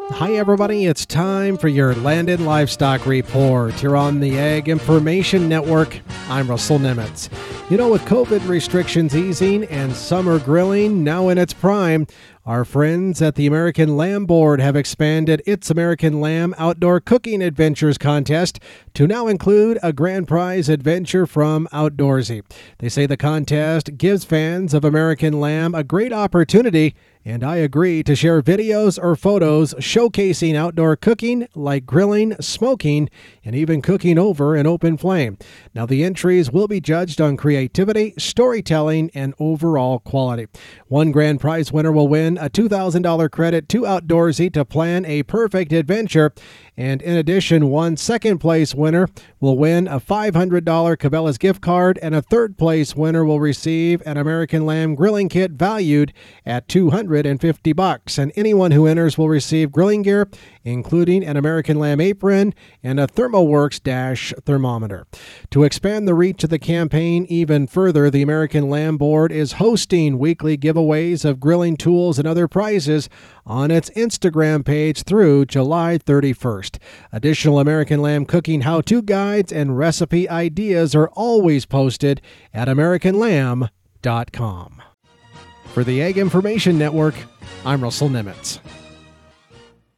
Hi, everybody. It's time for your Landed Livestock Report here on the Ag Information Network. I'm Russell Nemitz. You know, with COVID restrictions easing and summer grilling now in its prime, our friends at the American Lamb Board have expanded its American Lamb Outdoor Cooking Adventures contest to now include a grand prize adventure from Outdoorsy. They say the contest gives fans of American Lamb a great opportunity, and I agree, to share videos or photos showcasing outdoor cooking like grilling, smoking, and even cooking over an open flame. Now, the entries will be judged on creativity, storytelling, and overall quality. One grand prize winner will win a $2,000 credit to Outdoorsy to plan a perfect adventure. And in addition, one second-place winner will win a $500 Cabela's gift card, and a third-place winner will receive an American Lamb grilling kit valued at $250. And anyone who enters will receive grilling gear, including an American Lamb apron and a ThermoWorks Dash thermometer. To expand the reach of the campaign even further, the American Lamb Board is hosting weekly giveaways of grilling tools and other prizes on its Instagram page through July 31st. Additional American Lamb cooking how-to guides and recipe ideas are always posted at AmericanLamb.com. For the Ag Information Network, I'm Russell Nemitz.